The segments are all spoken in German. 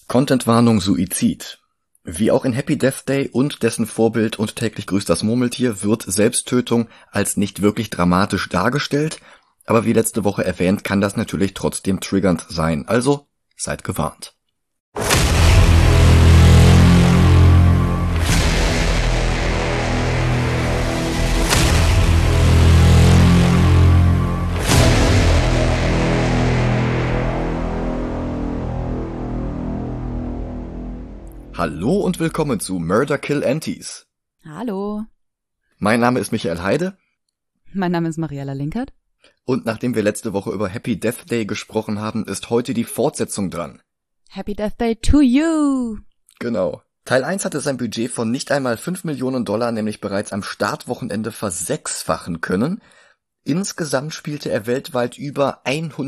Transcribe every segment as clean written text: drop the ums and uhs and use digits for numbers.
Contentwarnung Suizid. Wie auch in Happy Death Day und dessen Vorbild und täglich grüßt das Murmeltier wird Selbsttötung als nicht wirklich dramatisch dargestellt, aber wie letzte Woche erwähnt, kann das natürlich trotzdem triggernd sein, also seid gewarnt. Hallo und willkommen zu Murder Kill Antis. Hallo. Mein Name ist Michael Heide. Mein Name ist Mariella Linkert. Und nachdem wir letzte Woche über Happy Death Day gesprochen haben, ist heute die Fortsetzung dran. Happy Death Day to you! Genau. Teil 1 hatte sein Budget von nicht einmal $5 Millionen, nämlich bereits am Startwochenende versechsfachen können. Insgesamt spielte er weltweit über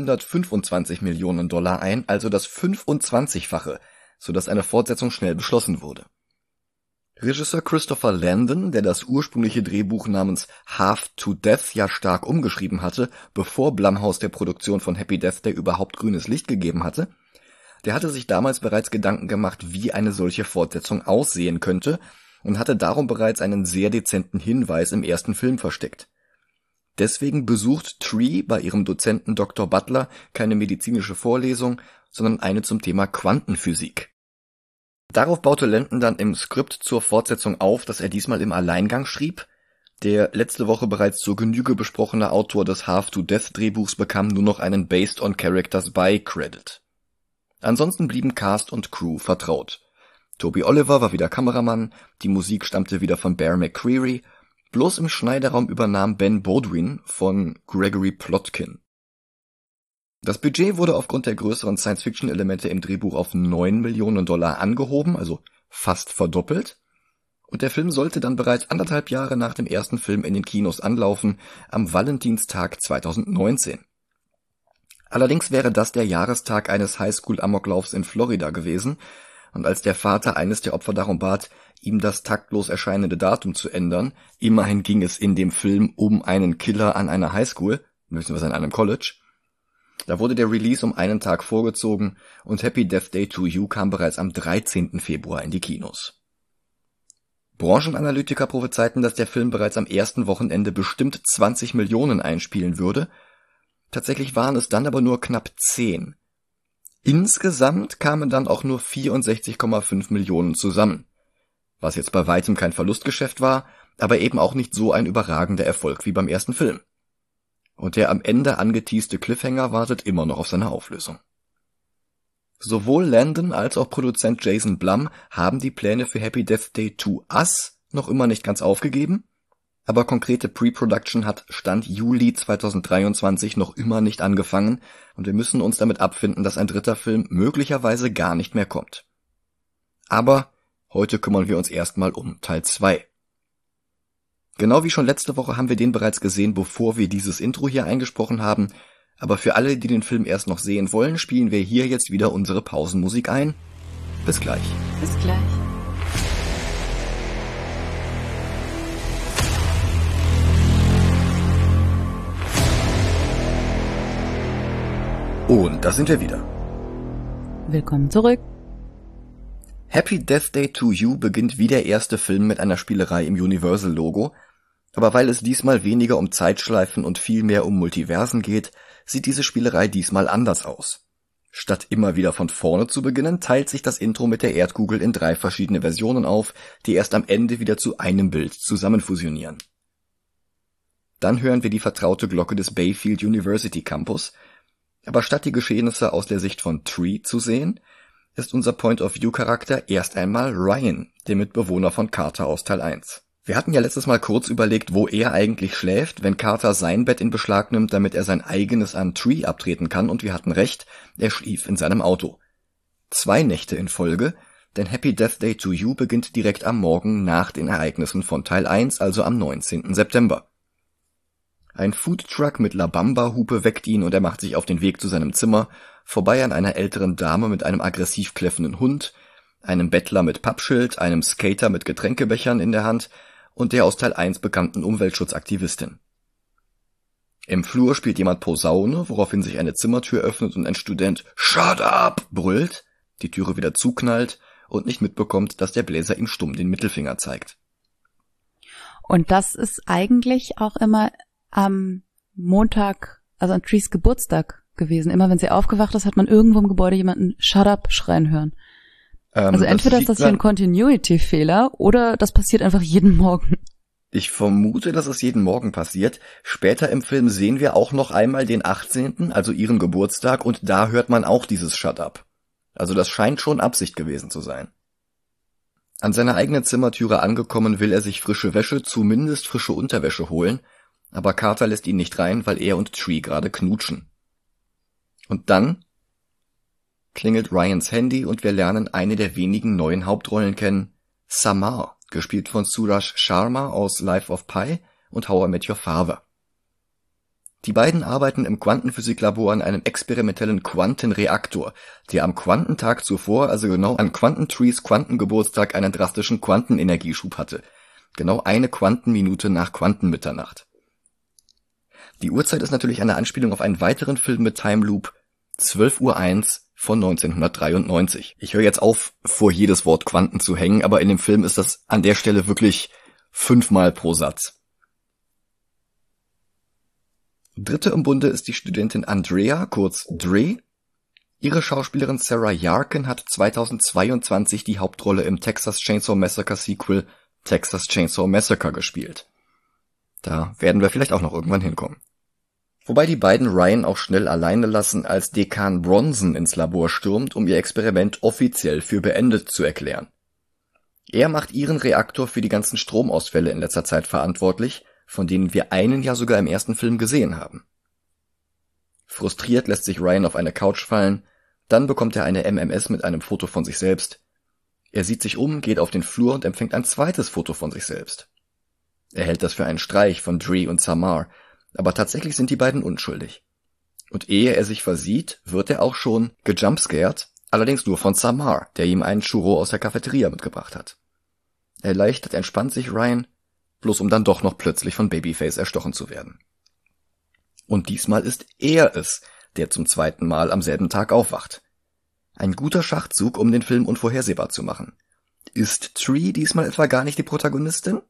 $125 Millionen ein, also das 25-fache. Sodass eine Fortsetzung schnell beschlossen wurde. Regisseur Christopher Landon, der das ursprüngliche Drehbuch namens Half to Death ja stark umgeschrieben hatte, bevor Blumhouse der Produktion von Happy Death Day überhaupt grünes Licht gegeben hatte, der hatte sich damals bereits Gedanken gemacht, wie eine solche Fortsetzung aussehen könnte und hatte darum bereits einen sehr dezenten Hinweis im ersten Film versteckt. Deswegen besucht Tree bei ihrem Dozenten Dr. Butler keine medizinische Vorlesung, sondern eine zum Thema Quantenphysik. Darauf baute Landon dann im Skript zur Fortsetzung auf, das er diesmal im Alleingang schrieb. Der letzte Woche bereits zur Genüge besprochene Autor des Half-to-Death-Drehbuchs bekam nur noch einen Based on Characters by Credit. Ansonsten blieben Cast und Crew vertraut. Toby Oliver war wieder Kameramann, die Musik stammte wieder von Bear McCreary, bloß im Schneideraum übernahm Ben Baudwin von Gregory Plotkin. Das Budget wurde aufgrund der größeren Science-Fiction-Elemente im Drehbuch auf $9 Millionen angehoben, also fast verdoppelt. Und der Film sollte dann bereits 1,5 Jahre nach dem ersten Film in den Kinos anlaufen, am Valentinstag 2019. Allerdings wäre das der Jahrestag eines Highschool-Amoklaufs in Florida gewesen, und als der Vater eines der Opfer darum bat, ihm das taktlos erscheinende Datum zu ändern, immerhin ging es in dem Film um einen Killer an einer Highschool, beziehungsweise an einem College, da wurde der Release um einen Tag vorgezogen und Happy Death Day to You kam bereits am 13. Februar in die Kinos. Branchenanalytiker prophezeiten, dass der Film bereits am ersten Wochenende bestimmt 20 Millionen einspielen würde. Tatsächlich waren es dann aber nur knapp 10. Insgesamt kamen dann auch nur 64,5 Millionen zusammen. Was jetzt bei weitem kein Verlustgeschäft war, aber eben auch nicht so ein überragender Erfolg wie beim ersten Film. Und der am Ende angeteaste Cliffhanger wartet immer noch auf seine Auflösung. Sowohl Landon als auch Produzent Jason Blum haben die Pläne für Happy Death Day to Us noch immer nicht ganz aufgegeben, aber konkrete Pre-Production hat Stand Juli 2023 noch immer nicht angefangen und wir müssen uns damit abfinden, dass ein dritter Film möglicherweise gar nicht mehr kommt. Aber heute kümmern wir uns erstmal um Teil 2. Genau wie schon letzte Woche haben wir den bereits gesehen, bevor wir dieses Intro hier eingesprochen haben, aber für alle, die den Film erst noch sehen wollen, spielen wir hier jetzt wieder unsere Pausenmusik ein. Bis gleich. Bis gleich. Und da sind wir wieder. Willkommen zurück. Happy Death Day to You beginnt wie der erste Film mit einer Spielerei im Universal-Logo, aber weil es diesmal weniger um Zeitschleifen und viel mehr um Multiversen geht, sieht diese Spielerei diesmal anders aus. Statt immer wieder von vorne zu beginnen, teilt sich das Intro mit der Erdkugel in 3 verschiedene Versionen auf, die erst am Ende wieder zu einem Bild zusammenfusionieren. Dann hören wir die vertraute Glocke des Bayfield University Campus, aber statt die Geschehnisse aus der Sicht von Tree zu sehen, ist unser Point-of-View-Charakter erst einmal Ryan, der Mitbewohner von Carter aus Teil 1. Wir hatten ja letztes Mal kurz überlegt, wo er eigentlich schläft, wenn Carter sein Bett in Beschlag nimmt, damit er sein eigenes an Tree abtreten kann, und wir hatten recht, er schlief in seinem Auto. 2 Nächte in Folge, denn Happy Death Day to You beginnt direkt am Morgen nach den Ereignissen von Teil 1, also am 19. September. Ein Foodtruck mit La Bamba-Hupe weckt ihn und er macht sich auf den Weg zu seinem Zimmer, vorbei an einer älteren Dame mit einem aggressiv kläffenden Hund, einem Bettler mit Pappschild, einem Skater mit Getränkebechern in der Hand und der aus Teil 1 bekannten Umweltschutzaktivistin. Im Flur spielt jemand Posaune, woraufhin sich eine Zimmertür öffnet und ein Student "Shut up!" brüllt. die Türe wieder zuknallt und nicht mitbekommt, dass der Bläser ihm stumm den Mittelfinger zeigt. Und das ist eigentlich auch immer am Montag, also an Trees Geburtstag gewesen. Immer wenn sie aufgewacht ist, hat man irgendwo im Gebäude jemanden Shut up schreien hören. Also entweder ist das hier ein Continuity-Fehler oder das passiert einfach jeden Morgen. Ich vermute, dass es jeden Morgen passiert. Später im Film sehen wir auch noch einmal den 18., also ihren Geburtstag, und da hört man auch dieses Shut up. Also das scheint schon Absicht gewesen zu sein. An seiner eigenen Zimmertüre angekommen, will er sich frische Wäsche, zumindest frische Unterwäsche holen, aber Carter lässt ihn nicht rein, weil er und Tree gerade knutschen. Und dann klingelt Ryans Handy und wir lernen eine der wenigen neuen Hauptrollen kennen, Samar, gespielt von Suraj Sharma aus Life of Pi und How I Met Your Father. Die beiden arbeiten im Quantenphysiklabor an einem experimentellen Quantenreaktor, der am Quantentag zuvor, also genau an Quantentrees Quantengeburtstag, einen drastischen Quantenenergieschub hatte. Genau eine Quantenminute nach Quantenmitternacht. Die Uhrzeit ist natürlich eine Anspielung auf einen weiteren Film mit Time Loop, 12:01 Uhr von 1993. Ich höre jetzt auf, vor jedes Wort Quanten zu hängen, aber in dem Film ist das an der Stelle wirklich 5-mal pro Satz. Dritte im Bunde ist die Studentin Andrea, kurz Dre. Ihre Schauspielerin Sarah Yarkin hat 2022 die Hauptrolle im Texas Chainsaw Massacre Sequel Texas Chainsaw Massacre gespielt. Da werden wir vielleicht auch noch irgendwann hinkommen. Wobei die beiden Ryan auch schnell alleine lassen, als Dekan Bronson ins Labor stürmt, um ihr Experiment offiziell für beendet zu erklären. Er macht ihren Reaktor für die ganzen Stromausfälle in letzter Zeit verantwortlich, von denen wir einen ja sogar im ersten Film gesehen haben. Frustriert lässt sich Ryan auf eine Couch fallen, dann bekommt er eine MMS mit einem Foto von sich selbst. Er sieht sich um, geht auf den Flur und empfängt ein zweites Foto von sich selbst. Er hält das für einen Streich von Dre und Samar, aber tatsächlich sind die beiden unschuldig. Und ehe er sich versieht, wird er auch schon gejumpscared, allerdings nur von Samar, der ihm einen Churro aus der Cafeteria mitgebracht hat. Erleichtert entspannt sich Ryan, bloß um dann doch noch plötzlich von Babyface erstochen zu werden. Und diesmal ist er es, der zum zweiten Mal am selben Tag aufwacht. Ein guter Schachzug, um den Film unvorhersehbar zu machen. Ist Tree diesmal etwa gar nicht die Protagonistin?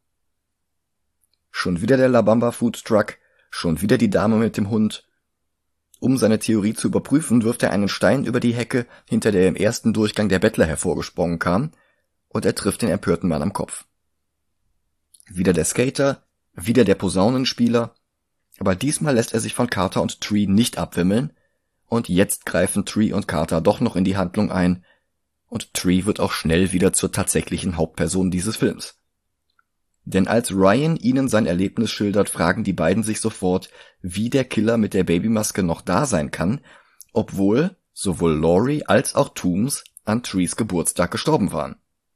Schon wieder der La Bamba Food Truck, schon wieder die Dame mit dem Hund. Um seine Theorie zu überprüfen, wirft er einen Stein über die Hecke, hinter der im ersten Durchgang der Bettler hervorgesprungen kam, und er trifft den empörten Mann am Kopf. Wieder der Skater, wieder der Posaunenspieler, aber diesmal lässt er sich von Carter und Tree nicht abwimmeln, und jetzt greifen Tree und Carter doch noch in die Handlung ein, und Tree wird auch schnell wieder zur tatsächlichen Hauptperson dieses Films. Denn als Ryan ihnen sein Erlebnis schildert, fragen die beiden sich sofort, wie der Killer mit der Babymaske noch da sein kann, obwohl sowohl Laurie als auch Toombs an Trees Geburtstag gestorben waren.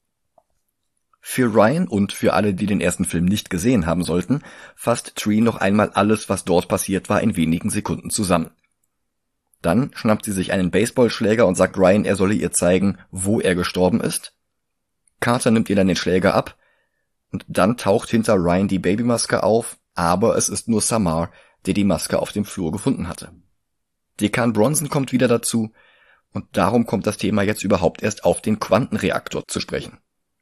Für Ryan und für alle, die den ersten Film nicht gesehen haben sollten, fasst Tree noch einmal alles, was dort passiert war, in wenigen Sekunden zusammen. Dann schnappt sie sich einen Baseballschläger und sagt Ryan, er solle ihr zeigen, wo er gestorben ist. Carter nimmt ihr dann den Schläger ab, und dann taucht hinter Ryan die Babymaske auf, aber es ist nur Samar, der die Maske auf dem Flur gefunden hatte. Dekan Bronson kommt wieder dazu, und darum kommt das Thema jetzt überhaupt erst auf den Quantenreaktor zu sprechen.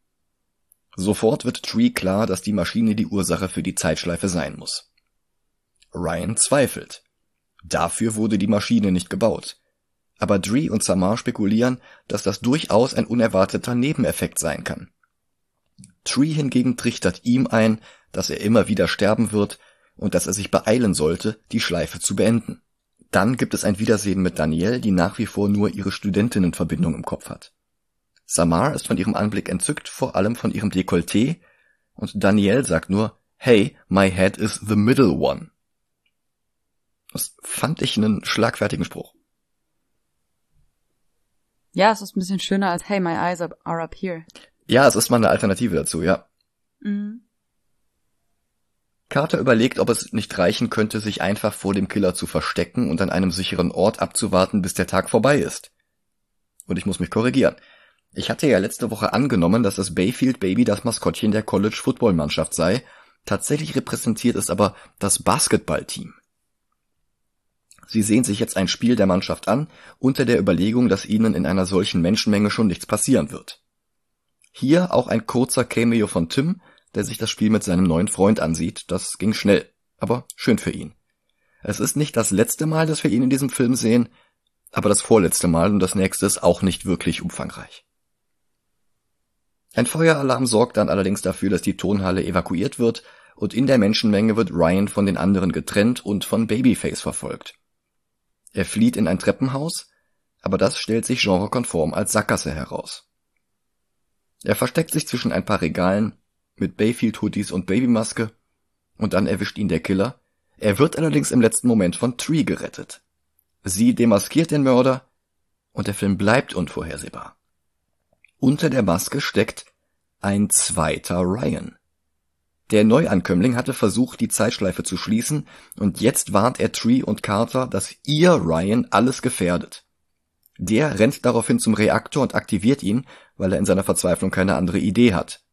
Sofort wird Tree klar, dass die Maschine die Ursache für die Zeitschleife sein muss. Ryan zweifelt. Dafür wurde die Maschine nicht gebaut. Aber Dre und Samar spekulieren, dass das durchaus ein unerwarteter Nebeneffekt sein kann. Tree hingegen trichtert ihm ein, dass er immer wieder sterben wird und dass er sich beeilen sollte, die Schleife zu beenden. Dann gibt es ein Wiedersehen mit Danielle, die nach wie vor nur ihre Studentinnenverbindung im Kopf hat. Samar ist von ihrem Anblick entzückt, vor allem von ihrem Dekolleté, und Danielle sagt nur, "Hey, my head is the middle one." Das fand ich einen schlagfertigen Spruch. Ja, es ist ein bisschen schöner als "Hey, my eyes are up here." Ja, es ist mal eine Alternative dazu, ja. Mhm. Carter überlegt, ob es nicht reichen könnte, sich einfach vor dem Killer zu verstecken und an einem sicheren Ort abzuwarten, bis der Tag vorbei ist. Und ich muss mich korrigieren. Ich hatte ja letzte Woche angenommen, dass das Bayfield Baby das Maskottchen der College-Football-Mannschaft sei. Tatsächlich repräsentiert es aber das Basketballteam. Sie sehen sich jetzt ein Spiel der Mannschaft an, unter der Überlegung, dass ihnen in einer solchen Menschenmenge schon nichts passieren wird. Hier auch ein kurzer Cameo von Tim, der sich das Spiel mit seinem neuen Freund ansieht. Das ging schnell, aber schön für ihn. Es ist nicht das letzte Mal, dass wir ihn in diesem Film sehen, aber das vorletzte Mal und das nächste ist auch nicht wirklich umfangreich. Ein Feueralarm sorgt dann allerdings dafür, dass die Turnhalle evakuiert wird und in der Menschenmenge wird Ryan von den anderen getrennt und von Babyface verfolgt. Er flieht in ein Treppenhaus, aber das stellt sich genrekonform als Sackgasse heraus. Er versteckt sich zwischen ein paar Regalen mit Bayfield-Hoodies und Babymaske und dann erwischt ihn der Killer. Er wird allerdings im letzten Moment von Tree gerettet. Sie demaskiert den Mörder und der Film bleibt unvorhersehbar. Unter der Maske steckt ein zweiter Ryan. Der Neuankömmling hatte versucht, die Zeitschleife zu schließen und jetzt warnt er Tree und Carter, dass ihr Ryan alles gefährdet. Der rennt daraufhin zum Reaktor und aktiviert ihn, weil er in seiner Verzweiflung keine andere Idee hat.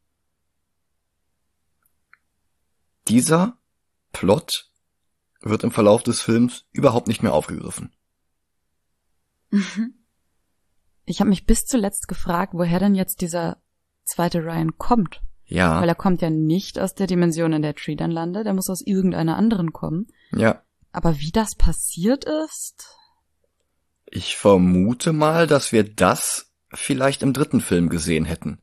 Dieser Plot wird im Verlauf des Films überhaupt nicht mehr aufgegriffen. Ich habe mich bis zuletzt gefragt, woher denn jetzt dieser zweite Ryan kommt. Ja. Weil er kommt ja nicht aus der Dimension, in der Tree dann landet. Er muss aus irgendeiner anderen kommen. Ja. Aber wie das passiert ist? Ich vermute mal, dass wir das vielleicht im dritten Film gesehen hätten.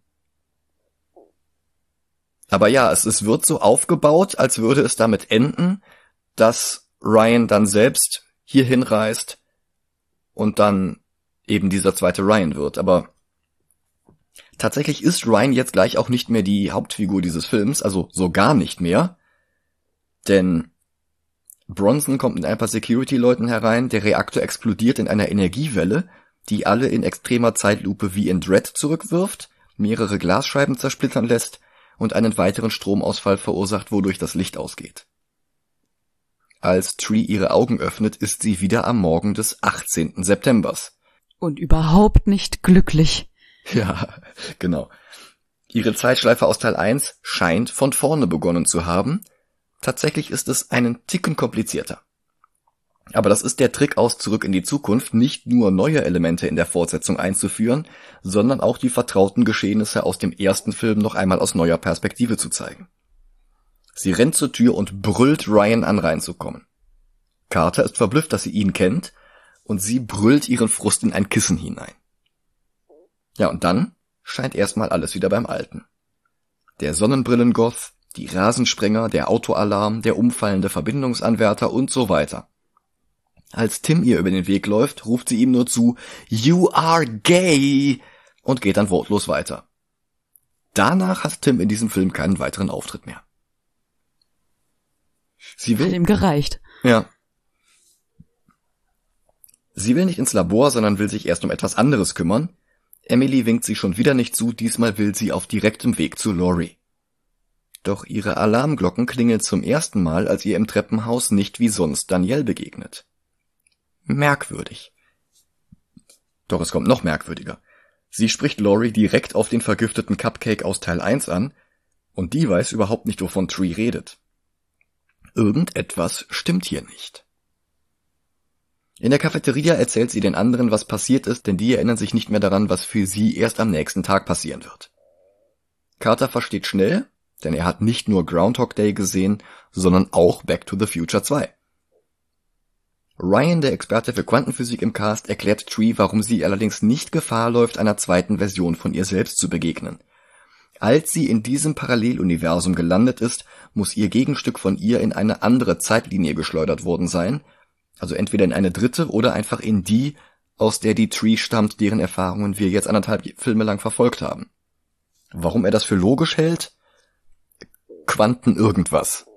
Aber ja, es wird so aufgebaut, als würde es damit enden, dass Ryan dann selbst hier hinreist und dann eben dieser zweite Ryan wird. Aber tatsächlich ist Ryan jetzt gleich auch nicht mehr die Hauptfigur dieses Films, also so gar nicht mehr. Denn Bronson kommt mit ein paar Security-Leuten herein, der Reaktor explodiert in einer Energiewelle, die alle in extremer Zeitlupe wie in Dredd zurückwirft, mehrere Glasscheiben zersplittern lässt und einen weiteren Stromausfall verursacht, wodurch das Licht ausgeht. Als Tree ihre Augen öffnet, ist sie wieder am Morgen des 18. Septembers. Und überhaupt nicht glücklich. Ja, genau. Ihre Zeitschleife aus Teil 1 scheint von vorne begonnen zu haben. Tatsächlich ist es einen Ticken komplizierter. Aber das ist der Trick aus Zurück in die Zukunft, nicht nur neue Elemente in der Fortsetzung einzuführen, sondern auch die vertrauten Geschehnisse aus dem ersten Film noch einmal aus neuer Perspektive zu zeigen. Sie rennt zur Tür und brüllt Ryan an, reinzukommen. Carter ist verblüfft, dass sie ihn kennt, und sie brüllt ihren Frust in ein Kissen hinein. Ja, und dann scheint erstmal alles wieder beim Alten. Der Sonnenbrillengoth, die Rasensprenger, der Autoalarm, der umfallende Verbindungsanwärter und so weiter. Als Tim ihr über den Weg läuft, ruft sie ihm nur zu, "You are gay!" und geht dann wortlos weiter. Danach hat Tim in diesem Film keinen weiteren Auftritt mehr. Sie will Hat ihm gereicht. Ja. Sie will nicht ins Labor, sondern will sich erst um etwas anderes kümmern. Emily winkt sie schon wieder nicht zu, diesmal will sie auf direktem Weg zu Laurie. Doch ihre Alarmglocken klingeln zum ersten Mal, als ihr im Treppenhaus nicht wie sonst Danielle begegnet. Merkwürdig. Doch es kommt noch merkwürdiger. Sie spricht Laurie direkt auf den vergifteten Cupcake aus Teil 1 an, und die weiß überhaupt nicht, wovon Tree redet. Irgendetwas stimmt hier nicht. In der Cafeteria erzählt sie den anderen, was passiert ist, denn die erinnern sich nicht mehr daran, was für sie erst am nächsten Tag passieren wird. Carter versteht schnell, denn er hat nicht nur Groundhog Day gesehen, sondern auch Back to the Future 2. Ryan, der Experte für Quantenphysik im Cast, erklärt Tree, warum sie allerdings nicht Gefahr läuft, einer zweiten Version von ihr selbst zu begegnen. Als sie in diesem Paralleluniversum gelandet ist, muss ihr Gegenstück von ihr in eine andere Zeitlinie geschleudert worden sein, also entweder in eine dritte oder einfach in die, aus der die Tree stammt, deren Erfahrungen wir jetzt 1,5 Filme lang verfolgt haben. Warum er das für logisch hält? Quanten irgendwas.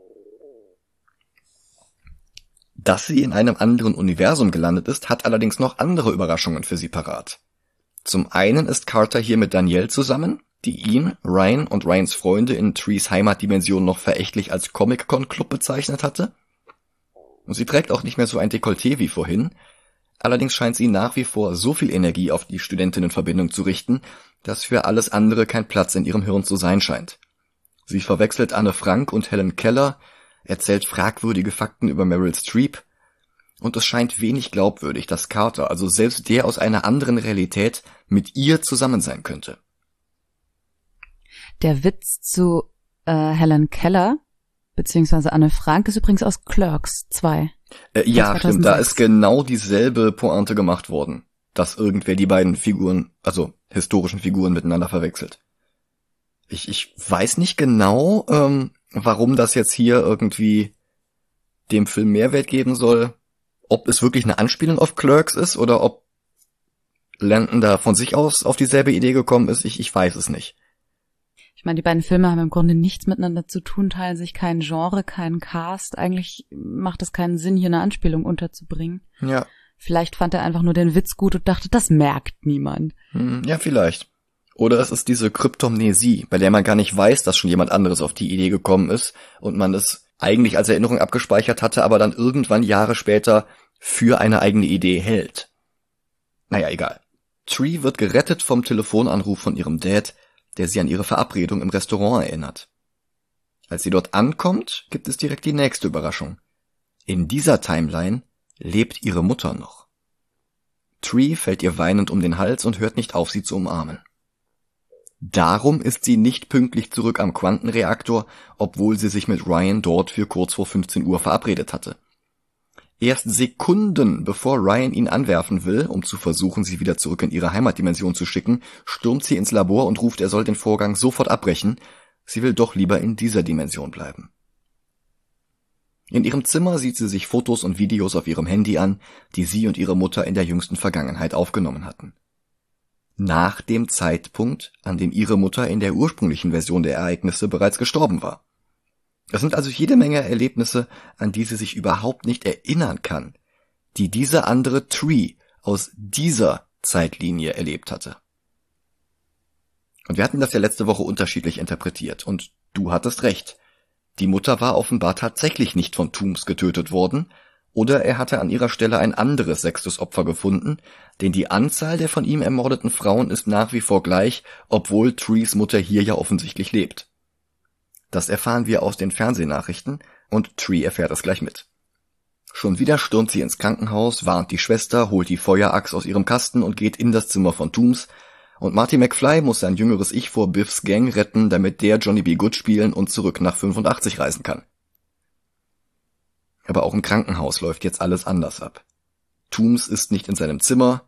Dass sie in einem anderen Universum gelandet ist, hat allerdings noch andere Überraschungen für sie parat. Zum einen ist Carter hier mit Danielle zusammen, die ihn, Ryan und Ryans Freunde in Trees Heimatdimension noch verächtlich als Comic-Con-Club bezeichnet hatte. Und sie trägt auch nicht mehr so ein Dekolleté wie vorhin, allerdings scheint sie nach wie vor so viel Energie auf die Studentinnenverbindung zu richten, dass für alles andere kein Platz in ihrem Hirn zu sein scheint. Sie verwechselt Anne Frank und Helen Keller, erzählt fragwürdige Fakten über Meryl Streep Und es scheint wenig glaubwürdig, dass Carter, also selbst der aus einer anderen Realität, mit ihr zusammen sein könnte. Der Witz zu Helen Keller, beziehungsweise Anne Frank, ist übrigens aus Clerks 2. Ja, stimmt, da ist genau dieselbe Pointe gemacht worden, dass irgendwer die beiden Figuren, also historischen Figuren, miteinander verwechselt. Ich weiß nicht genau, warum das jetzt hier irgendwie dem Film Mehrwert geben soll, ob es wirklich eine Anspielung auf Clerks ist oder ob Landon da von sich aus auf dieselbe Idee gekommen ist, ich weiß es nicht. Ich meine, die beiden Filme haben im Grunde nichts miteinander zu tun, teilen sich kein Genre, keinen Cast. Eigentlich macht es keinen Sinn, hier eine Anspielung unterzubringen. Ja. Vielleicht fand er einfach nur den Witz gut und dachte, das merkt niemand. Ja, vielleicht. Oder es ist diese Kryptomnesie, bei der man gar nicht weiß, dass schon jemand anderes auf die Idee gekommen ist und man es eigentlich als Erinnerung abgespeichert hatte, aber dann irgendwann Jahre später für eine eigene Idee hält. Naja, egal. Tree wird gerettet vom Telefonanruf von ihrem Dad, der sie an ihre Verabredung im Restaurant erinnert. Als sie dort ankommt, gibt es direkt die nächste Überraschung. In dieser Timeline lebt ihre Mutter noch. Tree fällt ihr weinend um den Hals und hört nicht auf, sie zu umarmen. Darum ist sie nicht pünktlich zurück am Quantenreaktor, obwohl sie sich mit Ryan dort für kurz vor 15 Uhr verabredet hatte. Erst Sekunden bevor Ryan ihn anwerfen will, um zu versuchen, sie wieder zurück in ihre Heimatdimension zu schicken, stürmt sie ins Labor und ruft, er soll den Vorgang sofort abbrechen. Sie will doch lieber in dieser Dimension bleiben. In ihrem Zimmer sieht sie sich Fotos und Videos auf ihrem Handy an, die sie und ihre Mutter in der jüngsten Vergangenheit aufgenommen hatten. Nach dem Zeitpunkt, an dem ihre Mutter in der ursprünglichen Version der Ereignisse bereits gestorben war. Es sind also jede Menge Erlebnisse, an die sie sich überhaupt nicht erinnern kann, die diese andere Tree aus dieser Zeitlinie erlebt hatte. Und wir hatten das ja letzte Woche unterschiedlich interpretiert, und du hattest recht. Die Mutter war offenbar tatsächlich nicht von Toomes getötet worden, oder er hatte an ihrer Stelle ein anderes 6. Opfer gefunden, denn die Anzahl der von ihm ermordeten Frauen ist nach wie vor gleich, obwohl Trees Mutter hier ja offensichtlich lebt. Das erfahren wir aus den Fernsehnachrichten und Tree erfährt es gleich mit. Schon wieder stürmt sie ins Krankenhaus, warnt die Schwester, holt die Feueraxt aus ihrem Kasten und geht in das Zimmer von Toomes. Und Marty McFly muss sein jüngeres Ich vor Biffs Gang retten, damit der Johnny B. Good spielen und zurück nach 85 reisen kann. Aber auch im Krankenhaus läuft jetzt alles anders ab. Toomes ist nicht in seinem Zimmer.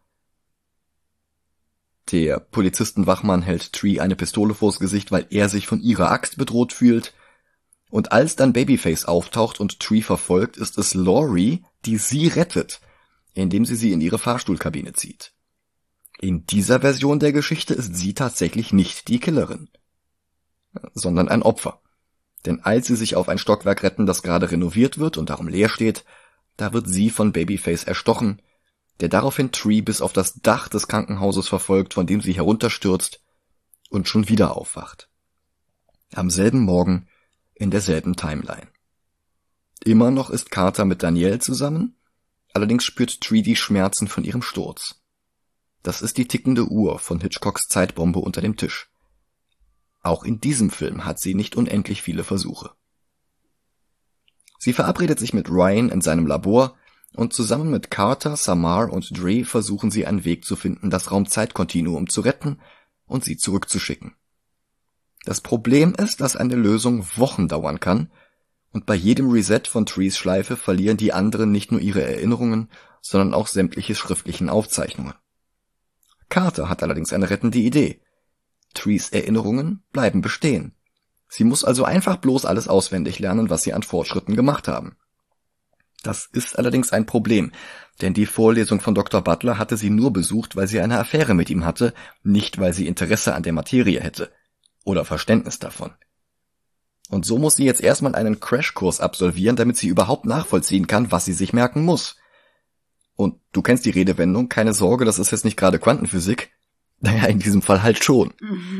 Der Polizistenwachmann hält Tree eine Pistole vors Gesicht, weil er sich von ihrer Axt bedroht fühlt. Und als dann Babyface auftaucht und Tree verfolgt, ist es Laurie, die sie rettet, indem sie in ihre Fahrstuhlkabine zieht. In dieser Version der Geschichte ist sie tatsächlich nicht die Killerin, sondern ein Opfer. Denn als sie sich auf ein Stockwerk retten, das gerade renoviert wird und darum leer steht, da wird sie von Babyface erstochen, der daraufhin Tree bis auf das Dach des Krankenhauses verfolgt, von dem sie herunterstürzt und schon wieder aufwacht. Am selben Morgen, in derselben Timeline. Immer noch ist Carter mit Danielle zusammen, allerdings spürt Tree die Schmerzen von ihrem Sturz. Das ist die tickende Uhr von Hitchcocks Zeitbombe unter dem Tisch. Auch in diesem Film hat sie nicht unendlich viele Versuche. Sie verabredet sich mit Ryan in seinem Labor, und zusammen mit Carter, Samar und Dre versuchen sie einen Weg zu finden, das Raumzeitkontinuum zu retten und sie zurückzuschicken. Das Problem ist, dass eine Lösung Wochen dauern kann, und bei jedem Reset von Trees Schleife verlieren die anderen nicht nur ihre Erinnerungen, sondern auch sämtliche schriftlichen Aufzeichnungen. Carter hat allerdings eine rettende Idee. Trees Erinnerungen bleiben bestehen. Sie muss also einfach bloß alles auswendig lernen, was sie an Fortschritten gemacht haben. Das ist allerdings ein Problem, denn die Vorlesung von Dr. Butler hatte sie nur besucht, weil sie eine Affäre mit ihm hatte, nicht weil sie Interesse an der Materie hätte oder Verständnis davon. Und so muss sie jetzt erstmal einen Crashkurs absolvieren, damit sie überhaupt nachvollziehen kann, was sie sich merken muss. Und du kennst die Redewendung, keine Sorge, das ist jetzt nicht gerade Quantenphysik. Naja, in diesem Fall halt schon.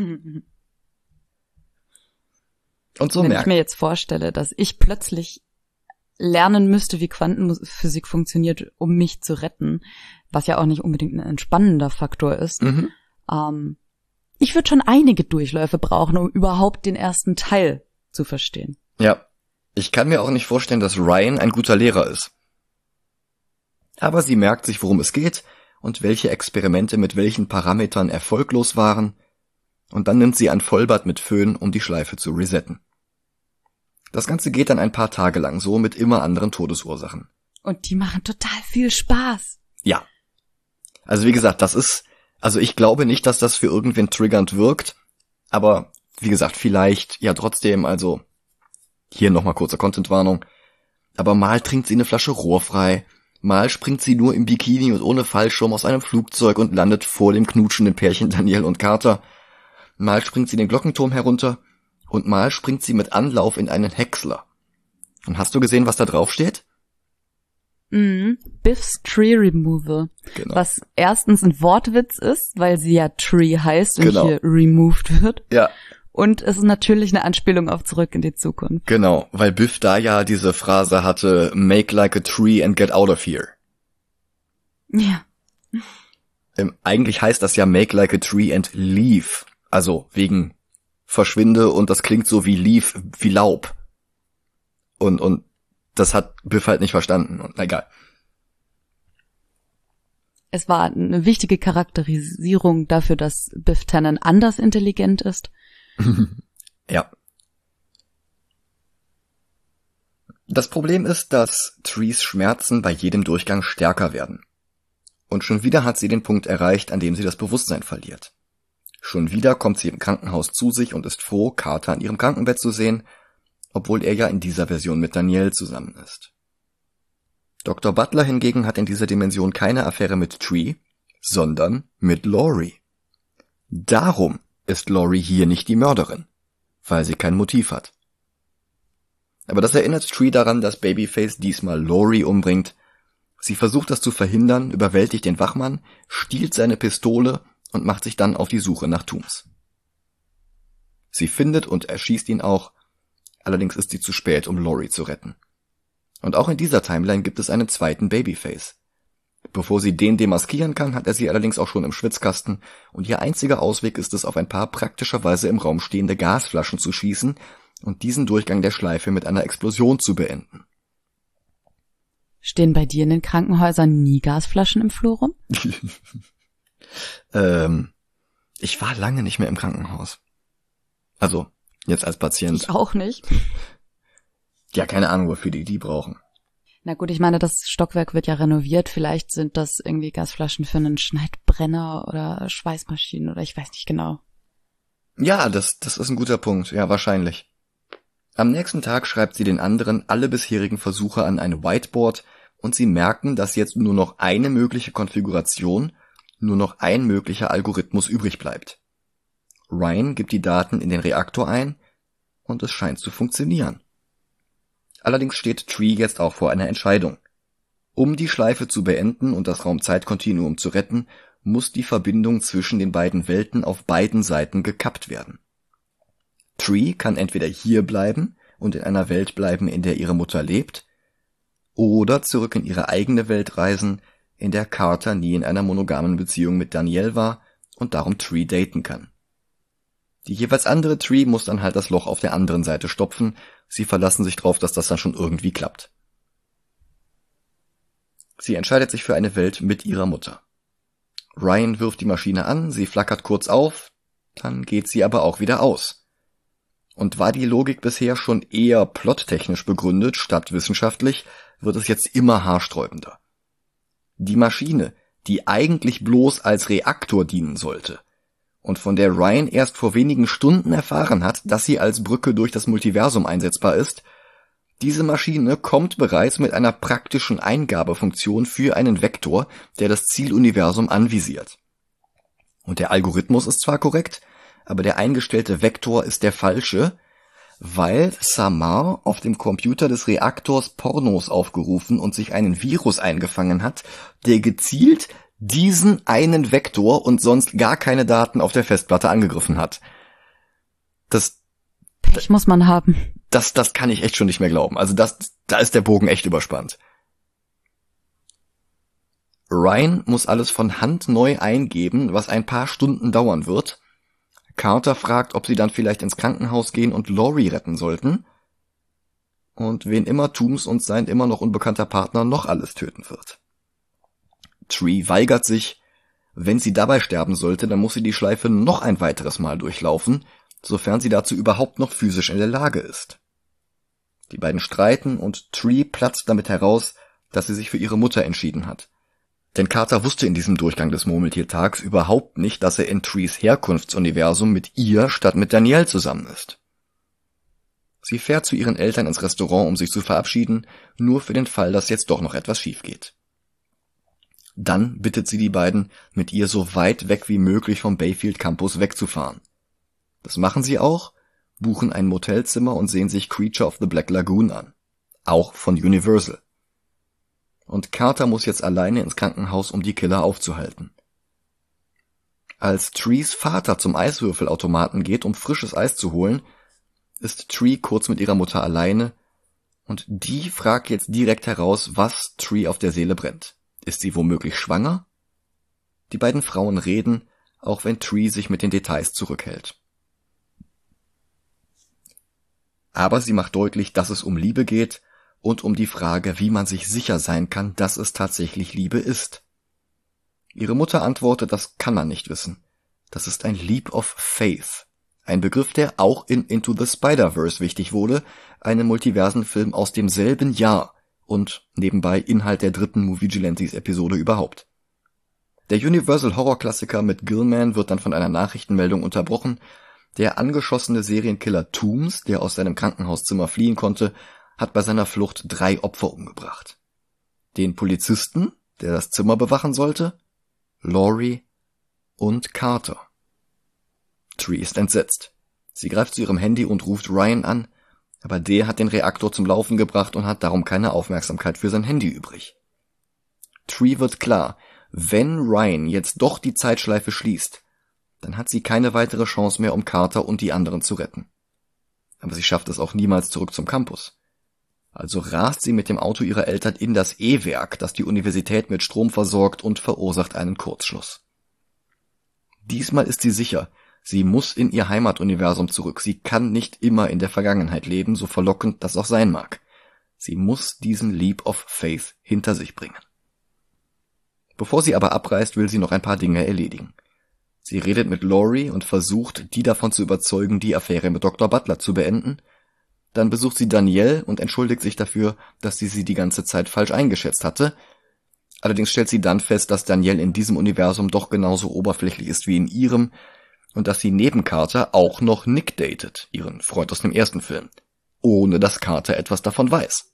Und so Wenn ich mir jetzt vorstelle, dass ich plötzlich lernen müsste, wie Quantenphysik funktioniert, um mich zu retten, was ja auch nicht unbedingt ein entspannender Faktor ist. Ich würde schon einige Durchläufe brauchen, um überhaupt den ersten Teil zu verstehen. Ja, ich kann mir auch nicht vorstellen, dass Ryan ein guter Lehrer ist. Aber sie merkt sich, worum es geht und welche Experimente mit welchen Parametern erfolglos waren, und dann nimmt sie ein Vollbad mit Föhn, um die Schleife zu resetten. Das Ganze geht dann ein paar Tage lang so mit immer anderen Todesursachen. Und die machen total viel Spaß. Ja. Also wie gesagt, ich glaube nicht, dass das für irgendwen triggernd wirkt, aber wie gesagt, vielleicht ja trotzdem, also hier nochmal kurze Contentwarnung, aber mal trinkt sie eine Flasche rohrfrei, mal springt sie nur im Bikini und ohne Fallschirm aus einem Flugzeug und landet vor dem knutschenden Pärchen Danielle und Carter, mal springt sie den Glockenturm herunter und mal springt sie mit Anlauf in einen Häcksler. Und hast du gesehen, was da drauf steht? Biff's Tree Removal. Genau. Was erstens ein Wortwitz ist, weil sie ja Tree heißt und Genau. hier removed wird. Ja. Und es ist natürlich eine Anspielung auf Zurück in die Zukunft. Genau, weil Biff da ja diese Phrase hatte, make like a tree and get out of here. Ja. Eigentlich heißt das ja make like a tree and leave. Also wegen verschwinde, und das klingt so wie leave, wie Laub. Und das hat Biff halt nicht verstanden. Und egal. Es war eine wichtige Charakterisierung dafür, dass Biff Tannen anders intelligent ist. Ja. Das Problem ist, dass Trees Schmerzen bei jedem Durchgang stärker werden. Und schon wieder hat sie den Punkt erreicht, an dem sie das Bewusstsein verliert. Schon wieder kommt sie im Krankenhaus zu sich und ist froh, Carter in ihrem Krankenbett zu sehen, obwohl er ja in dieser Version mit Danielle zusammen ist. Dr. Butler hingegen hat in dieser Dimension keine Affäre mit Tree, sondern mit Laurie. Darum ist Laurie hier nicht die Mörderin, weil sie kein Motiv hat. Aber das erinnert Tree daran, dass Babyface diesmal Laurie umbringt. Sie versucht das zu verhindern, überwältigt den Wachmann, stiehlt seine Pistole und macht sich dann auf die Suche nach Tooms. Sie findet und erschießt ihn auch, allerdings ist sie zu spät, um Laurie zu retten. Und auch in dieser Timeline gibt es einen zweiten Babyface. Bevor sie den demaskieren kann, hat er sie allerdings auch schon im Schwitzkasten, und ihr einziger Ausweg ist es, auf ein paar praktischerweise im Raum stehende Gasflaschen zu schießen und diesen Durchgang der Schleife mit einer Explosion zu beenden. Stehen bei dir in den Krankenhäusern nie Gasflaschen im Flur rum? Ich war lange nicht mehr im Krankenhaus. Also, jetzt als Patient. Ich auch nicht. Ja, keine Ahnung, wofür die brauchen. Na gut, ich meine, das Stockwerk wird ja renoviert. Vielleicht sind das irgendwie Gasflaschen für einen Schneidbrenner oder Schweißmaschinen oder ich weiß nicht genau. Ja, das ist ein guter Punkt. Ja, wahrscheinlich. Am nächsten Tag schreibt sie den anderen alle bisherigen Versuche an ein Whiteboard und sie merken, dass jetzt nur noch eine mögliche Konfiguration, nur noch ein möglicher Algorithmus übrig bleibt. Ryan gibt die Daten in den Reaktor ein und es scheint zu funktionieren. Allerdings steht Tree jetzt auch vor einer Entscheidung. Um die Schleife zu beenden und das Raumzeitkontinuum zu retten, muss die Verbindung zwischen den beiden Welten auf beiden Seiten gekappt werden. Tree kann entweder hier bleiben und in einer Welt bleiben, in der ihre Mutter lebt, oder zurück in ihre eigene Welt reisen, in der Carter nie in einer monogamen Beziehung mit Danielle war und darum Tree daten kann. Die jeweils andere Tree muss dann halt das Loch auf der anderen Seite stopfen. Sie verlassen sich drauf, dass das dann schon irgendwie klappt. Sie entscheidet sich für eine Welt mit ihrer Mutter. Ryan wirft die Maschine an, sie flackert kurz auf, dann geht sie aber auch wieder aus. Und war die Logik bisher schon eher plottechnisch begründet statt wissenschaftlich, wird es jetzt immer haarsträubender. Die Maschine, die eigentlich bloß als Reaktor dienen sollte, und von der Ryan erst vor wenigen Stunden erfahren hat, dass sie als Brücke durch das Multiversum einsetzbar ist, diese Maschine kommt bereits mit einer praktischen Eingabefunktion für einen Vektor, der das Zieluniversum anvisiert. Und der Algorithmus ist zwar korrekt, aber der eingestellte Vektor ist der falsche, weil Samar auf dem Computer des Reaktors Pornos aufgerufen und sich einen Virus eingefangen hat, der gezielt diesen einen Vektor und sonst gar keine Daten auf der Festplatte angegriffen hat. Pech muss man haben. Das kann ich echt schon nicht mehr glauben. Also da ist der Bogen echt überspannt. Ryan muss alles von Hand neu eingeben, was ein paar Stunden dauern wird. Carter fragt, ob sie dann vielleicht ins Krankenhaus gehen und Laurie retten sollten. Und wen immer Tooms und sein immer noch unbekannter Partner noch alles töten wird. Tree weigert sich. Wenn sie dabei sterben sollte, dann muss sie die Schleife noch ein weiteres Mal durchlaufen, sofern sie dazu überhaupt noch physisch in der Lage ist. Die beiden streiten und Tree platzt damit heraus, dass sie sich für ihre Mutter entschieden hat. Denn Carter wusste in diesem Durchgang des Murmeltiertags überhaupt nicht, dass er in Trees Herkunftsuniversum mit ihr statt mit Danielle zusammen ist. Sie fährt zu ihren Eltern ins Restaurant, um sich zu verabschieden, nur für den Fall, dass jetzt doch noch etwas schief geht. Dann bittet sie die beiden, mit ihr so weit weg wie möglich vom Bayfield Campus wegzufahren. Das machen sie auch, buchen ein Motelzimmer und sehen sich Creature of the Black Lagoon an. Auch von Universal. Und Carter muss jetzt alleine ins Krankenhaus, um die Killer aufzuhalten. Als Trees Vater zum Eiswürfelautomaten geht, um frisches Eis zu holen, ist Tree kurz mit ihrer Mutter alleine und die fragt jetzt direkt heraus, was Tree auf der Seele brennt. Ist sie womöglich schwanger? Die beiden Frauen reden, auch wenn Tree sich mit den Details zurückhält. Aber sie macht deutlich, dass es um Liebe geht und um die Frage, wie man sich sicher sein kann, dass es tatsächlich Liebe ist. Ihre Mutter antwortet, das kann man nicht wissen. Das ist ein Leap of Faith. Ein Begriff, der auch in Into the Spider-Verse wichtig wurde, einem Multiversenfilm aus demselben Jahr und nebenbei Inhalt der 3. Moviegilantes-Episode überhaupt. Der Universal-Horror-Klassiker mit Gilman wird dann von einer Nachrichtenmeldung unterbrochen. Der angeschossene Serienkiller Tooms, der aus seinem Krankenhauszimmer fliehen konnte, hat bei seiner Flucht 3 Opfer umgebracht. Den Polizisten, der das Zimmer bewachen sollte, Laurie und Carter. Tree ist entsetzt. Sie greift zu ihrem Handy und ruft Ryan an, aber der hat den Reaktor zum Laufen gebracht und hat darum keine Aufmerksamkeit für sein Handy übrig. Tree wird klar, wenn Ryan jetzt doch die Zeitschleife schließt, dann hat sie keine weitere Chance mehr, um Carter und die anderen zu retten. Aber sie schafft es auch niemals zurück zum Campus. Also rast sie mit dem Auto ihrer Eltern in das E-Werk, das die Universität mit Strom versorgt, und verursacht einen Kurzschluss. Diesmal ist sie sicher, sie muss in ihr Heimatuniversum zurück. Sie kann nicht immer in der Vergangenheit leben, so verlockend das auch sein mag. Sie muss diesen Leap of Faith hinter sich bringen. Bevor sie aber abreist, will sie noch ein paar Dinge erledigen. Sie redet mit Laurie und versucht, die davon zu überzeugen, die Affäre mit Dr. Butler zu beenden. Dann besucht sie Danielle und entschuldigt sich dafür, dass sie die ganze Zeit falsch eingeschätzt hatte. Allerdings stellt sie dann fest, dass Danielle in diesem Universum doch genauso oberflächlich ist wie in ihrem und dass sie neben Carter auch noch Nick datet, ihren Freund aus dem ersten Film, ohne dass Carter etwas davon weiß.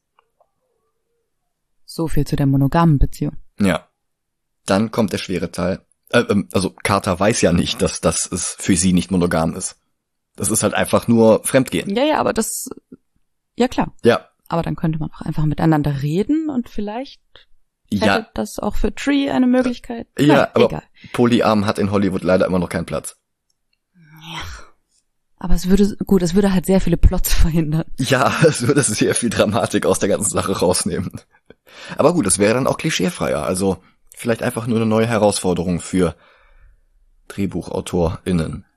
So viel zu der monogamen Beziehung. Ja. Dann kommt der schwere Teil. Also Carter weiß ja nicht, dass es für sie nicht monogam ist. Das ist halt einfach nur Fremdgehen. Ja, aber das, ja klar. Ja. Aber dann könnte man auch einfach miteinander reden und vielleicht hätte das auch für Tree eine Möglichkeit. Ja, nein, aber egal. Polyam hat in Hollywood leider immer noch keinen Platz. Ja. Aber es würde halt sehr viele Plots verhindern. Ja, es würde sehr viel Dramatik aus der ganzen Sache rausnehmen. Aber gut, es wäre dann auch klischeefreier. Also vielleicht einfach nur eine neue Herausforderung für DrehbuchautorInnen.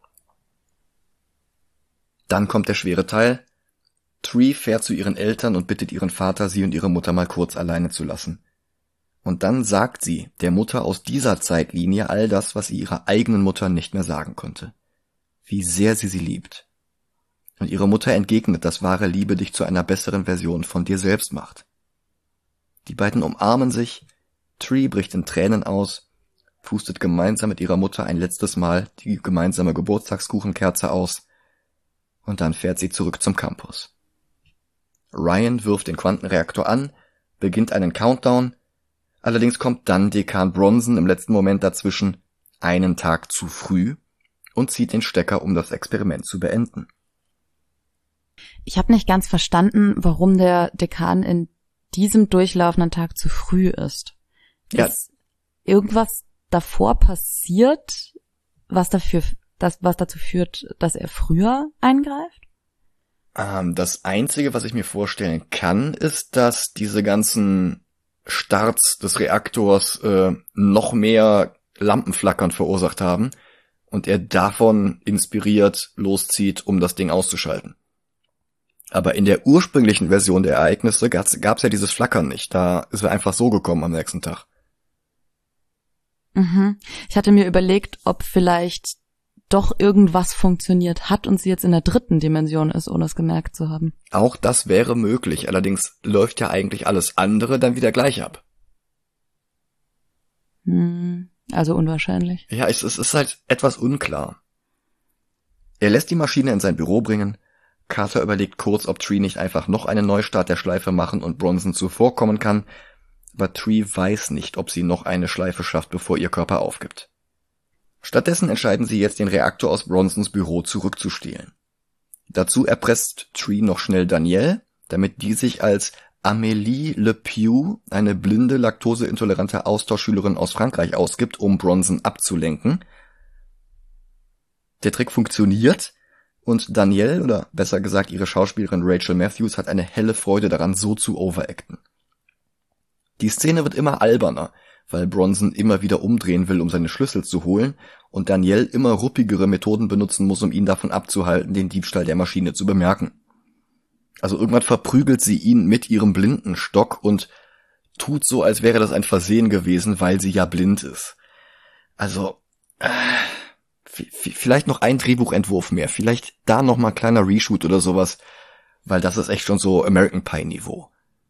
Dann kommt der schwere Teil. Tree fährt zu ihren Eltern und bittet ihren Vater, sie und ihre Mutter mal kurz alleine zu lassen. Und dann sagt sie der Mutter aus dieser Zeitlinie all das, was sie ihrer eigenen Mutter nicht mehr sagen konnte. Wie sehr sie liebt. Und ihre Mutter entgegnet, dass wahre Liebe dich zu einer besseren Version von dir selbst macht. Die beiden umarmen sich, Tree bricht in Tränen aus, pustet gemeinsam mit ihrer Mutter ein letztes Mal die gemeinsame Geburtstagskuchenkerze aus, und dann fährt sie zurück zum Campus. Ryan wirft den Quantenreaktor an, beginnt einen Countdown, allerdings kommt dann Dekan Bronson im letzten Moment dazwischen, einen Tag zu früh, und zieht den Stecker, um das Experiment zu beenden. Ich habe nicht ganz verstanden, warum der Dekan in diesem durchlaufenden Tag zu früh ist. Ja. Ist irgendwas davor passiert, was dazu führt, dass er früher eingreift? Das Einzige, was ich mir vorstellen kann, ist, dass diese ganzen Starts des Reaktors noch mehr Lampenflackern verursacht haben und er davon inspiriert loszieht, um das Ding auszuschalten. Aber in der ursprünglichen Version der Ereignisse gab's ja dieses Flackern nicht. Da ist er einfach so gekommen am nächsten Tag. Mhm. Ich hatte mir überlegt, ob vielleicht doch irgendwas funktioniert hat und sie jetzt in der 3. Dimension ist, ohne es gemerkt zu haben. Auch das wäre möglich, allerdings läuft ja eigentlich alles andere dann wieder gleich ab. Also unwahrscheinlich. Ja, es ist halt etwas unklar. Er lässt die Maschine in sein Büro bringen. Carter überlegt kurz, ob Tree nicht einfach noch einen Neustart der Schleife machen und Bronson zuvorkommen kann, aber Tree weiß nicht, ob sie noch eine Schleife schafft, bevor ihr Körper aufgibt. Stattdessen entscheiden sie jetzt, den Reaktor aus Bronsons Büro zurückzustehlen. Dazu erpresst Tree noch schnell Danielle, damit die sich als Amélie Le Pew, eine blinde, laktoseintolerante Austauschschülerin aus Frankreich, ausgibt, um Bronson abzulenken. Der Trick funktioniert und Danielle, oder besser gesagt ihre Schauspielerin Rachel Matthews, hat eine helle Freude daran, so zu overacten. Die Szene wird immer alberner, weil Bronson immer wieder umdrehen will, um seine Schlüssel zu holen, und Danielle immer ruppigere Methoden benutzen muss, um ihn davon abzuhalten, den Diebstahl der Maschine zu bemerken. Also irgendwann verprügelt sie ihn mit ihrem Blindenstock und tut so, als wäre das ein Versehen gewesen, weil sie ja blind ist. Also, vielleicht noch ein Drehbuchentwurf mehr, vielleicht da noch mal ein kleiner Reshoot oder sowas, weil das ist echt schon so American Pie Niveau.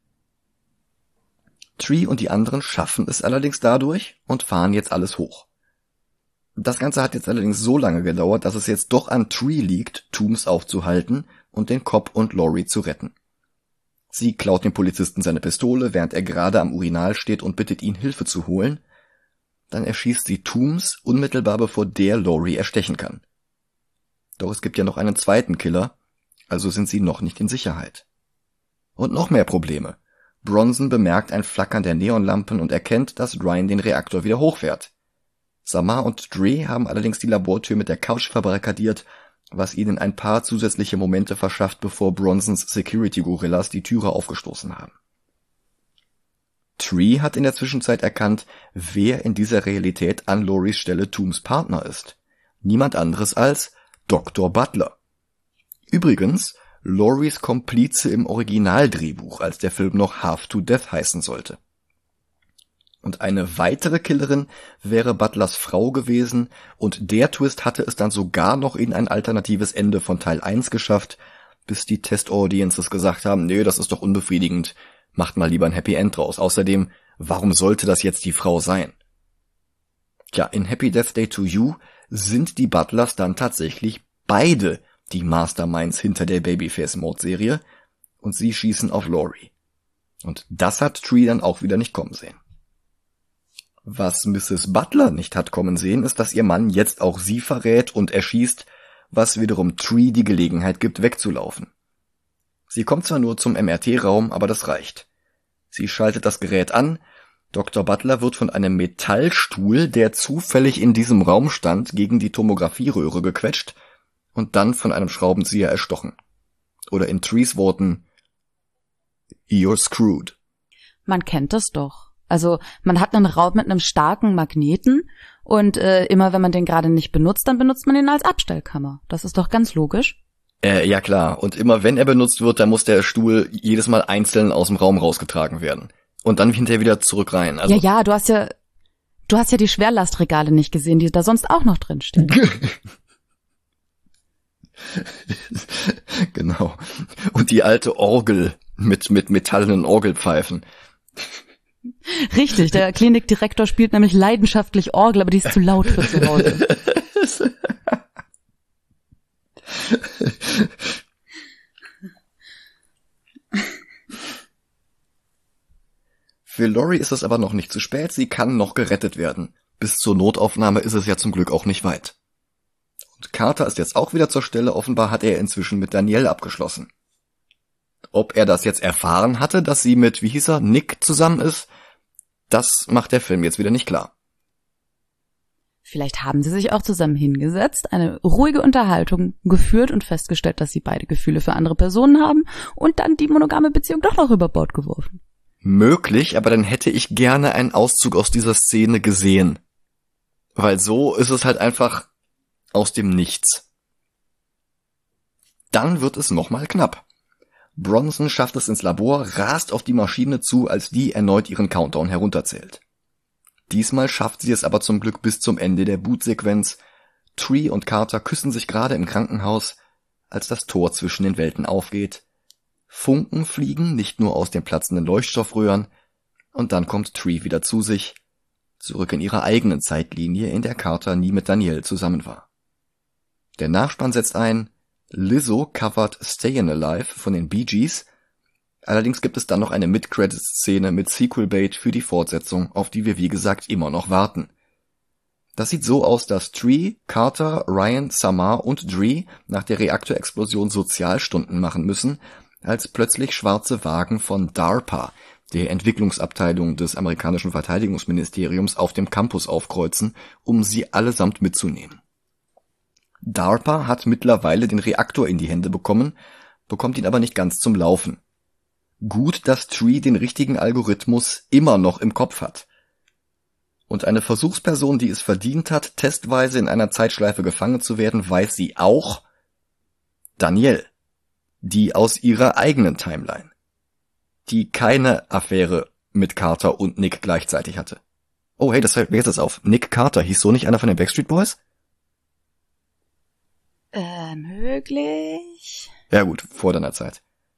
Tree und die anderen schaffen es allerdings dadurch und fahren jetzt alles hoch. Das Ganze hat jetzt allerdings so lange gedauert, dass es jetzt doch an Tree liegt, Tooms aufzuhalten und den Cop und Laurie zu retten. Sie klaut dem Polizisten seine Pistole, während er gerade am Urinal steht und bittet ihn, Hilfe zu holen. Dann erschießt sie Tooms unmittelbar bevor der Laurie erstechen kann. Doch es gibt ja noch einen zweiten Killer, also sind sie noch nicht in Sicherheit. Und noch mehr Probleme. Bronson bemerkt ein Flackern der Neonlampen und erkennt, dass Ryan den Reaktor wieder hochfährt. Samar und Dre haben allerdings die Labortür mit der Couch verbarrikadiert, was ihnen ein paar zusätzliche Momente verschafft, bevor Bronsons Security-Gorillas die Türe aufgestoßen haben. Tree hat in der Zwischenzeit erkannt, wer in dieser Realität an Lauries Stelle Tooms Partner ist. Niemand anderes als Dr. Butler. Übrigens, Lauries Komplize im Originaldrehbuch, als der Film noch Half to Death heißen sollte. Und eine weitere Killerin wäre Butlers Frau gewesen, und der Twist hatte es dann sogar noch in ein alternatives Ende von Teil 1 geschafft, bis die Test-Audiences gesagt haben, nee, das ist doch unbefriedigend, macht mal lieber ein Happy End draus. Außerdem, warum sollte das jetzt die Frau sein? Tja, in Happy Death Day to You sind die Butlers dann tatsächlich beide die Masterminds hinter der Babyface-Mord-Serie, und sie schießen auf Laurie. Und das hat Tree dann auch wieder nicht kommen sehen. Was Mrs. Butler nicht hat kommen sehen, ist, dass ihr Mann jetzt auch sie verrät und erschießt, was wiederum Tree die Gelegenheit gibt, wegzulaufen. Sie kommt zwar nur zum MRT-Raum, aber das reicht. Sie schaltet das Gerät an, Dr. Butler wird von einem Metallstuhl, der zufällig in diesem Raum stand, gegen die Tomographieröhre gequetscht und dann von einem Schraubenzieher erstochen. Oder in Trees Worten, "You're screwed." Man kennt das doch. Also man hat einen Raum mit einem starken Magneten und immer wenn man den gerade nicht benutzt, dann benutzt man ihn als Abstellkammer. Das ist doch ganz logisch. Ja klar, und immer wenn er benutzt wird, dann muss der Stuhl jedes Mal einzeln aus dem Raum rausgetragen werden. Und dann hinterher wieder zurück rein. Also ja, du hast ja die Schwerlastregale nicht gesehen, die da sonst auch noch drin stehen. Genau. Und die alte Orgel mit metallenen Orgelpfeifen. Richtig, der Klinikdirektor spielt nämlich leidenschaftlich Orgel, aber die ist zu laut für zu Hause. Für Laurie ist es aber noch nicht zu spät, sie kann noch gerettet werden. Bis zur Notaufnahme ist es ja zum Glück auch nicht weit. Und Carter ist jetzt auch wieder zur Stelle, offenbar hat er inzwischen mit Danielle abgeschlossen. Ob er das jetzt erfahren hatte, dass sie mit, Nick zusammen ist, das macht der Film jetzt wieder nicht klar. Vielleicht haben sie sich auch zusammen hingesetzt, eine ruhige Unterhaltung geführt und festgestellt, dass sie beide Gefühle für andere Personen haben und dann die monogame Beziehung doch noch über Bord geworfen. Möglich, aber dann hätte ich gerne einen Auszug aus dieser Szene gesehen. Weil so ist es halt einfach aus dem Nichts. Dann wird es nochmal knapp. Bronson schafft es ins Labor, rast auf die Maschine zu, als die erneut ihren Countdown herunterzählt. Diesmal schafft sie es aber zum Glück bis zum Ende der Bootsequenz. Tree und Carter küssen sich gerade im Krankenhaus, als das Tor zwischen den Welten aufgeht. Funken fliegen nicht nur aus den platzenden Leuchtstoffröhren, und dann kommt Tree wieder zu sich, zurück in ihre eigene Zeitlinie, in der Carter nie mit Danielle zusammen war. Der Nachspann setzt ein, Lizzo covert Stayin' Alive von den Bee Gees, allerdings gibt es dann noch eine Mid-Credits-Szene mit Sequel-Bait für die Fortsetzung, auf die wir wie gesagt immer noch warten. Das sieht so aus, dass Tree, Carter, Ryan, Samar und Dree nach der Reaktorexplosion Sozialstunden machen müssen, als plötzlich schwarze Wagen von DARPA, der Entwicklungsabteilung des amerikanischen Verteidigungsministeriums, auf dem Campus aufkreuzen, um sie allesamt mitzunehmen. DARPA hat mittlerweile den Reaktor in die Hände bekommen, bekommt ihn aber nicht ganz zum Laufen. Gut, dass Tree den richtigen Algorithmus immer noch im Kopf hat. Und eine Versuchsperson, die es verdient hat, testweise in einer Zeitschleife gefangen zu werden, weiß sie auch: Danielle, die aus ihrer eigenen Timeline, die keine Affäre mit Carter und Nick gleichzeitig hatte. Oh hey, das fällt mir jetzt auf. Nick Carter, hieß so nicht einer von den Backstreet Boys? Möglich. Ja gut, vor deiner Zeit.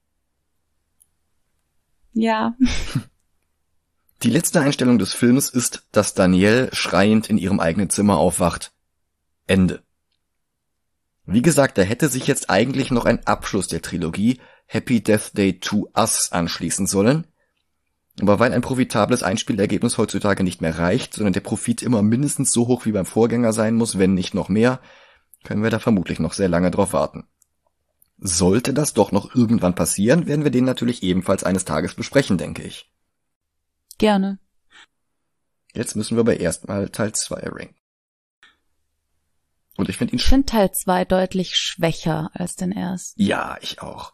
Ja. Die letzte Einstellung des Films ist, dass Danielle schreiend in ihrem eigenen Zimmer aufwacht. Ende. Wie gesagt, da hätte sich jetzt eigentlich noch ein Abschluss der Trilogie Happy Death Day to Us anschließen sollen. Aber weil ein profitables Einspielergebnis heutzutage nicht mehr reicht, sondern der Profit immer mindestens so hoch wie beim Vorgänger sein muss, wenn nicht noch mehr, können wir da vermutlich noch sehr lange drauf warten. Sollte das doch noch irgendwann passieren, werden wir den natürlich ebenfalls eines Tages besprechen, denke ich. Gerne. Jetzt müssen wir aber erstmal Teil 2 ranken. Und ich finde Teil 2 deutlich schwächer als den ersten. Ja, ich auch.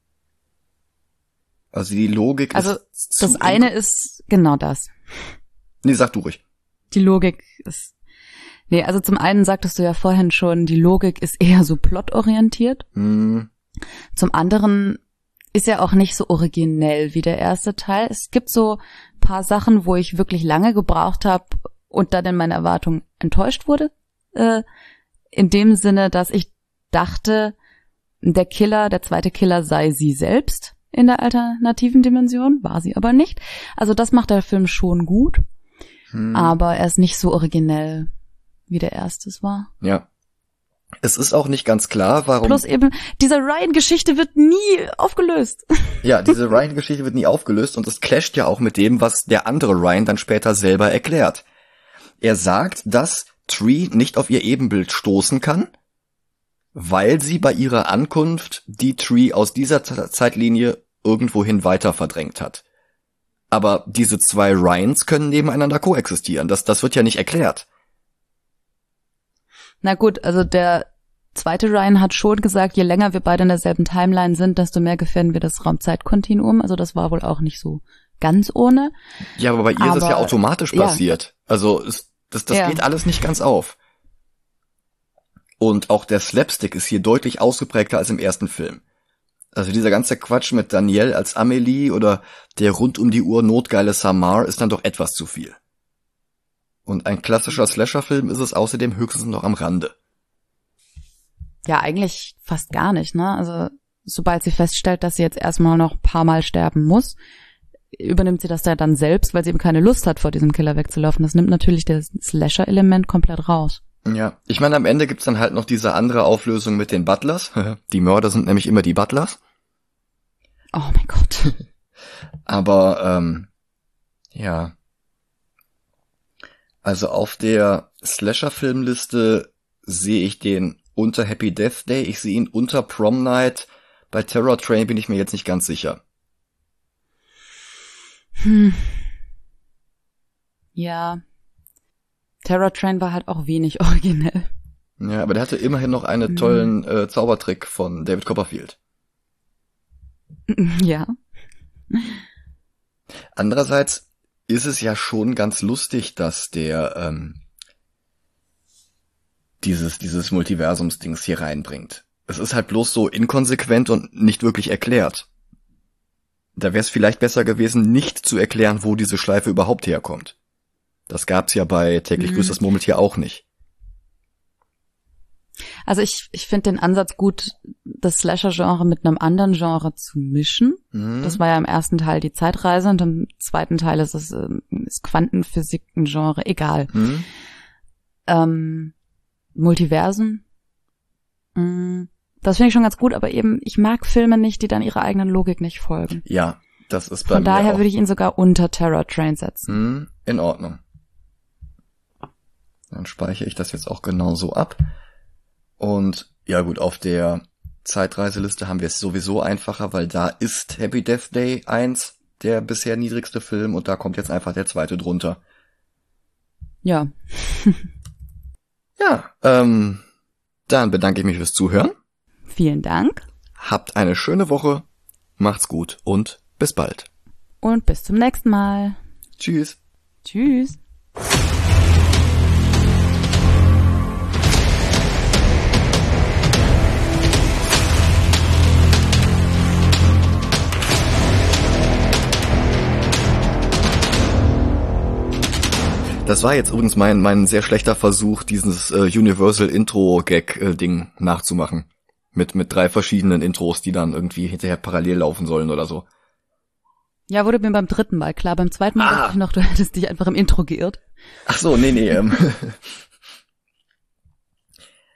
Also die Logik ist... Also das eine ist genau das. Nee, sag du ruhig. Die Logik ist... Nee, also zum einen sagtest du ja vorhin schon, die Logik ist eher so plotorientiert. Zum anderen ist er auch nicht so originell wie der erste Teil. Es gibt so ein paar Sachen, wo ich wirklich lange gebraucht habe und dann in meiner Erwartung enttäuscht wurde. In dem Sinne, dass ich dachte, der zweite Killer sei sie selbst in der alternativen Dimension, war sie aber nicht. Also das macht der Film schon gut, aber er ist nicht so originell, wie der erste war. Ja. Es ist auch nicht ganz klar, warum... Plus eben, diese Ryan-Geschichte wird nie aufgelöst. Ja, diese Ryan-Geschichte wird nie aufgelöst und es clasht ja auch mit dem, was der andere Ryan dann später selber erklärt. Er sagt, dass Tree nicht auf ihr Ebenbild stoßen kann, weil sie bei ihrer Ankunft die Tree aus dieser Zeitlinie irgendwohin weiter verdrängt hat. Aber diese zwei Ryans können nebeneinander koexistieren. Das wird ja nicht erklärt. Na gut, also der zweite Ryan hat schon gesagt, je länger wir beide in derselben Timeline sind, desto mehr gefährden wir das Raumzeitkontinuum. Also das war wohl auch nicht so ganz ohne. Ja, aber bei ihr ist es ja automatisch passiert. Also das geht alles nicht ganz auf. Und auch der Slapstick ist hier deutlich ausgeprägter als im ersten Film. Also dieser ganze Quatsch mit Danielle als Amelie oder der rund um die Uhr notgeile Samar ist dann doch etwas zu viel. Und ein klassischer Slasher-Film ist es außerdem höchstens noch am Rande. Ja, eigentlich fast gar nicht, ne? Also sobald sie feststellt, dass sie jetzt erstmal noch ein paar Mal sterben muss, übernimmt sie das ja dann selbst, weil sie eben keine Lust hat, vor diesem Killer wegzulaufen. Das nimmt natürlich das Slasher-Element komplett raus. Ja, ich meine, am Ende gibt's dann halt noch diese andere Auflösung mit den Butlers. Die Mörder sind nämlich immer die Butlers. Oh mein Gott. Aber, ja. Also auf der Slasher-Filmliste sehe ich den unter Happy Death Day, ich sehe ihn unter Prom Night. Bei Terror Train bin ich mir jetzt nicht ganz sicher. Ja. Terror Train war halt auch wenig originell. Ja, aber der hatte immerhin noch einen tollen Zaubertrick von David Copperfield. Ja. Andererseits ist es ja schon ganz lustig, dass der dieses Multiversums-Dings hier reinbringt. Es ist halt bloß so inkonsequent und nicht wirklich erklärt. Da wäre es vielleicht besser gewesen, nicht zu erklären, wo diese Schleife überhaupt herkommt. Das gab's ja bei Täglich grüßt das Murmeltier auch nicht. Also ich finde den Ansatz gut, das Slasher-Genre mit einem anderen Genre zu mischen. Das war ja im ersten Teil die Zeitreise und im zweiten Teil ist es ist Quantenphysik ein Genre, egal. Multiversen. Das finde ich schon ganz gut, aber eben, ich mag Filme nicht, die dann ihrer eigenen Logik nicht folgen. Ja, das ist bei Von mir daher auch. würde ich ihn sogar unter Terror Train setzen. In Ordnung. Dann speichere ich das jetzt auch genauso ab. Und ja gut, auf der Zeitreiseliste haben wir es sowieso einfacher, weil da ist Happy Death Day 1 der bisher niedrigste Film und da kommt jetzt einfach der zweite drunter. Ja. Ja, dann bedanke ich mich fürs Zuhören. Vielen Dank. Habt eine schöne Woche, macht's gut und bis bald. Und bis zum nächsten Mal. Tschüss. Tschüss. Das war jetzt übrigens mein sehr schlechter Versuch, dieses Universal Intro-Gag-Ding nachzumachen. Mit 3 verschiedenen Intros, die dann irgendwie hinterher parallel laufen sollen oder so. Ja, wurde mir beim dritten Mal klar. Beim zweiten Mal dachte ich noch, du hättest dich einfach im Intro geirrt. Ach so, nee.